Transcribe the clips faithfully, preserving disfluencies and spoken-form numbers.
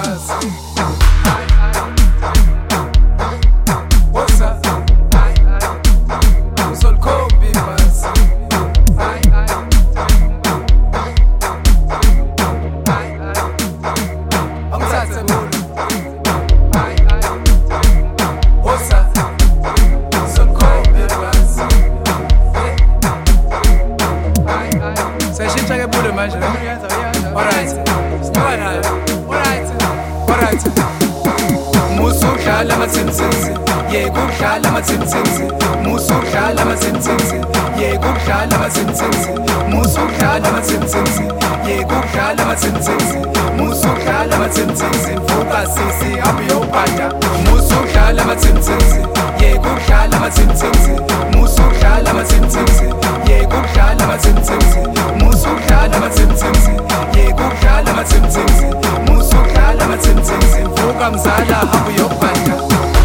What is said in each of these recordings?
basi. What's up? Uzolikhombi basi. Angithathe bulu. What's up? Uzolikhombi basi. Seshintsha ke bulu manje. Alright. Alright. Alright. Alright. Musukudlala amathinzinzi, yeka ukudlala amathinzinzi. Musukudlala amathinzinzi, yeka ukudlala amathinzinzi. Musukudlala amathinzinzi, yeka ukudlala amathinzinzi. Musukudlala amathinzinzi, vuka sisi hambe uyobhada. Musukudlala amathinzinzi, yeka ukudlala amathinzinzi. Musukudlala amathinzinzi, yeka ukudlala amathinzinzi. Musukudlala amathinzinzi, yeka ukudlala amathinzinzi. Musukudlala amathinzinzi, vuka mzala hambe uyobhada.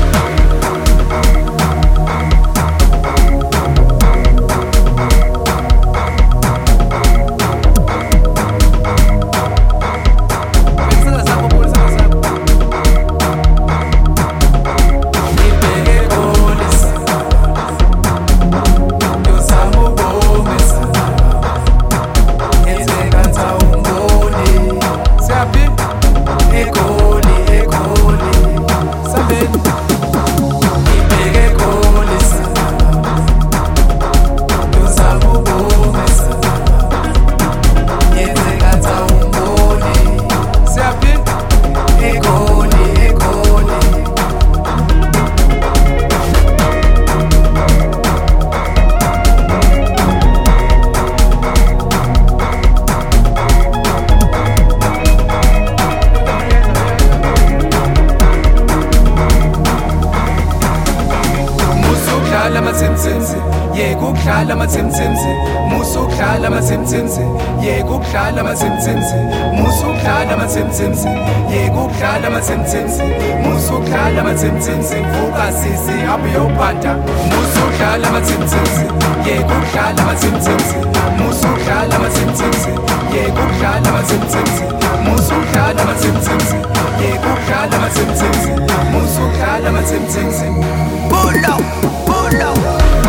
Yeka ukudlala amathinzinzi, musukudlala amathinzinzi. Yeka ukudlala amathinzinzi, musukudlala amathinzinzi. Yeka ukudlala amathinzinzi, musukudlala amathinzinzi. Vuka sisi hambe uyobhada. Musukudlala amathinzinzi, yeka ukudlala amathinzinzi. Musukudlala amathinzinzi, yeka ukudlala amathinzinzi. Musukudlala amathinzinzi, yeka ukudlala amathinzinzi. Musukudlala amathinzinzi. Pull up, pull up.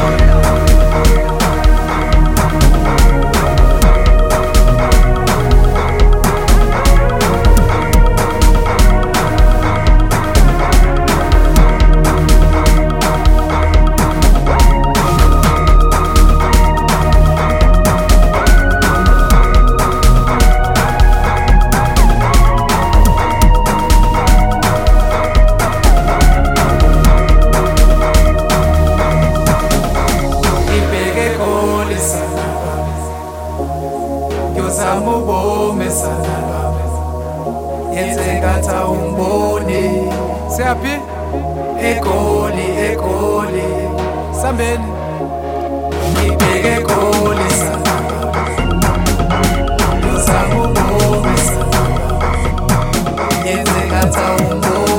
Yozama ubomesa yenze ngathi awumboni. Siyaphi? Egoli, egoli. Sambeni. Ngibheke egoli sana. Yozama ubomesa yenze ngathi awumboni.